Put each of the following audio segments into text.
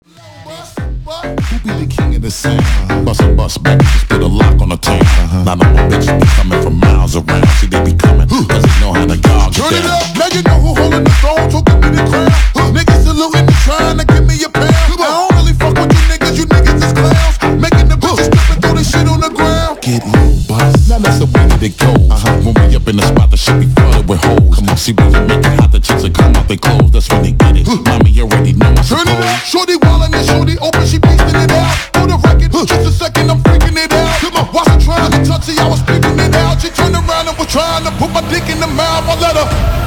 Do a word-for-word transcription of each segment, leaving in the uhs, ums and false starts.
Who be the king of the sound? Bust a bust back, just put a lock on the town. Uh-huh. Now all my bitches be coming from miles around. See, they be coming, cause they know how to gog Turn it it down. up, now you know who holding the throne, so give me the crown. Uh, niggas saluting and trying to give me a pound. I don't really fuck with you niggas, you niggas is clowns. Making the bitches strip and throw this shit on the ground. Get low, bust. Now that's the way that it goes. Uh-huh. When we up in the spot, the shit be flooded with hoes. Come on, see when you make it hot, the chicks will come out they clothes. That's when they get it. Mommy already know what's Turn it up, shorty wildin' and shorty open, she beastin' it out. For the record, just a second, I'm freaking it out. Come on, while she trying to touch it, I was peeping it out. She turned around and was trying to put my dick in the mouth. I let her.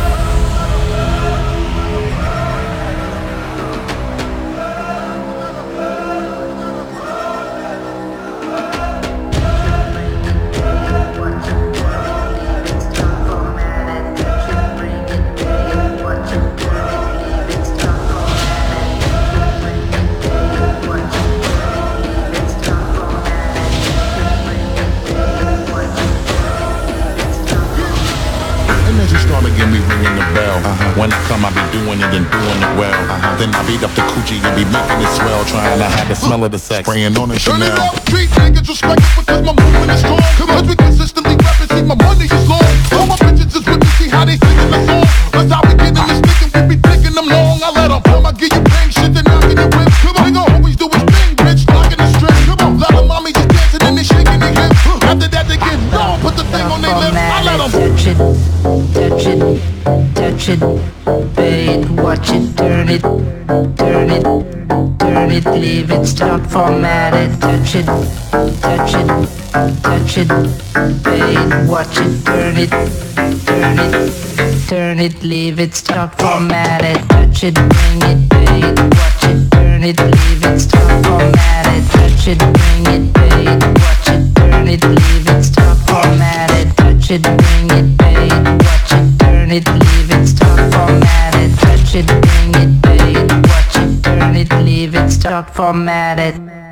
Started get me ringing the bell. Uh-huh. When I come, I be doing it and doing it well. Uh-huh. Then I beat up the coochie and be making it swell, trying to have the smell of the sex, spraying on the Turn Chanel. it up, street niggas respect it because my movement is strong. Cause we consistently rapping, see my money is long. All my bitches is with me, see how they singing the song. Cause how we getting this sticking, we be taking them long. I let them come, I give you bang shit, then I get it whip. Come on, nigga always do his thing, bitch, locking the string. Come on, lot of mommy just dancing and they shaking their hips. After that they get low, put the thing on their lips. I let them touch it, touch it, touch it, pay it, watch it, turn it, turn it, turn it, leave it, stop, format it, touch it, touch it, touch it, pay it, watch it, turn it, turn it, turn it, leave it, stop, format it, touch it, bring it, pay it, watch it, turn it, leave it, stop, format it, touch it, bring it, pay it, watch it, turn it, leave it, stop, format it, touch it, bring it, pay it, watch it, turn it, leave it, stop, format it, touch it, bring it, pay it, watch it, turn it, leave it, stop, format it.